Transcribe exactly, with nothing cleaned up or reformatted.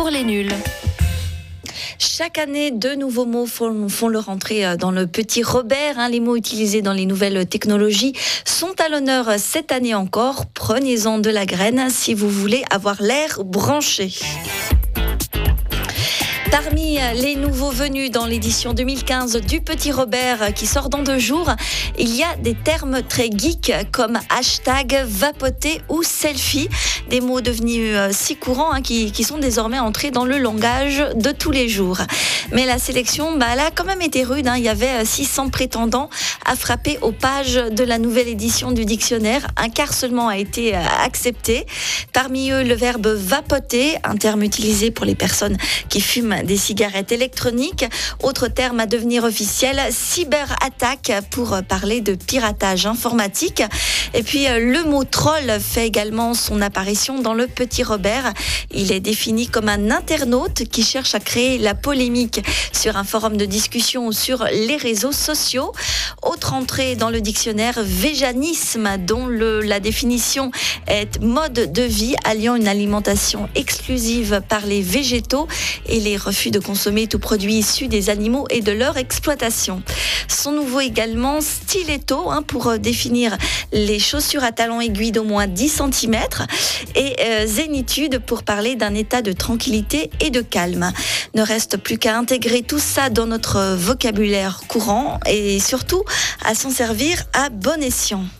pour les nuls. Chaque année, deux nouveaux mots font, font leur entrée dans le petit Robert. Hein. Les mots utilisés dans les nouvelles technologies sont à l'honneur cette année encore. Prenez-en de la graine si vous voulez avoir l'air branché. Parmi les nouveaux venus dans l'édition deux mille quinze du Petit Robert qui sort dans deux jours, il y a des termes très geeks comme hashtag, vapoter ou selfie. Des mots devenus si courants hein, qui, qui sont désormais entrés dans le langage de tous les jours. Mais la sélection, bah, elle a quand même été rude. Hein. Il y avait six cents prétendants à frapper aux pages de la nouvelle édition du dictionnaire. Un quart seulement a été accepté. Parmi eux, le verbe vapoter, un terme utilisé pour les personnes qui fument des cigarettes électroniques. Autre terme à devenir officiel, cyberattaque pour parler de piratage informatique. Et puis le mot troll fait également son apparition dans le Petit Robert. Il est défini comme un internaute qui cherche à créer la polémique sur un forum de discussion ou sur les réseaux sociaux. Autre entrée dans le dictionnaire, véganisme, dont le, la définition est mode de vie alliant une alimentation exclusive par les végétaux et les refus de consommer tout produit issu des animaux et de leur exploitation. Son nouveau également, stiletto, hein, pour définir les chaussures à talons aiguilles d'au moins dix centimètres et euh, zénitude pour parler d'un état de tranquillité et de calme. Ne reste plus qu'à intégrer tout ça dans notre vocabulaire courant et surtout à s'en servir à bon escient.